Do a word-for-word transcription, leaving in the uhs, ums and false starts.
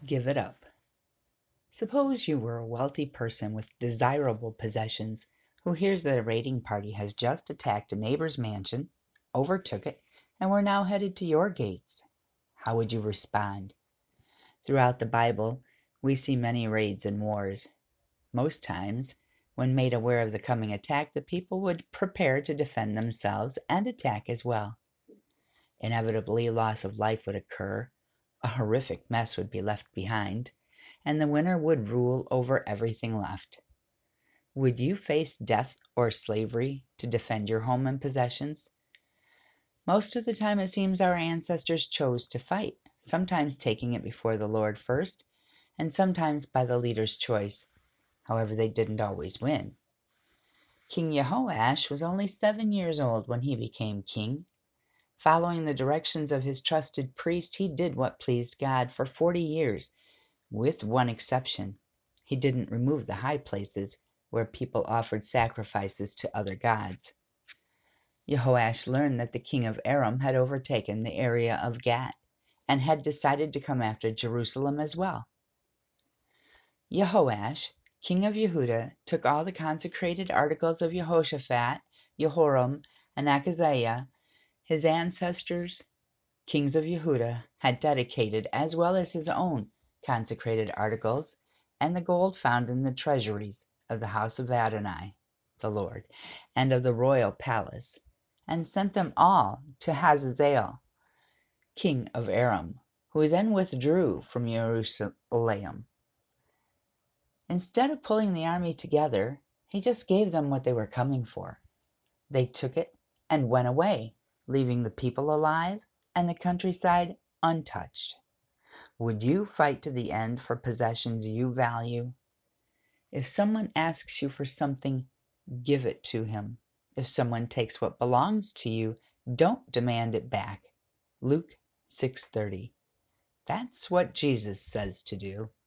Give it up. Suppose you were a wealthy person with desirable possessions who hears that a raiding party has just attacked a neighbor's mansion, overtook it, and were now headed to your gates. How would you respond? Throughout the Bible, we see many raids and wars. Most times, when made aware of the coming attack, the people would prepare to defend themselves and attack as well. Inevitably, loss of life would occur, a horrific mess would be left behind, and the winner would rule over everything left. Would you face death or slavery to defend your home and possessions? Most of the time it seems our ancestors chose to fight, sometimes taking it before the Lord first, and sometimes by the leader's choice. However, they didn't always win. King Jehoash was only seven years old when he became king. Following the directions of his trusted priest, he did what pleased God for forty years, with one exception. He didn't remove the high places where people offered sacrifices to other gods. Jehoash learned that the king of Aram had overtaken the area of Gath and had decided to come after Jerusalem as well. Jehoash, king of Yehuda, took all the consecrated articles of Jehoshaphat, Jehoram, and Achaziah, his ancestors, kings of Yehuda, had dedicated, as well as his own consecrated articles, and the gold found in the treasuries of the house of Adonai, the Lord, and of the royal palace, and sent them all to Hazazel, king of Aram, who then withdrew from Jerusalem. Instead of pulling the army together, he just gave them what they were coming for. They took it and went away, leaving the people alive and the countryside untouched. Would you fight to the end for possessions you value? If someone asks you for something, give it to him. If someone takes what belongs to you, don't demand it back. Luke six thirty. That's what Jesus says to do.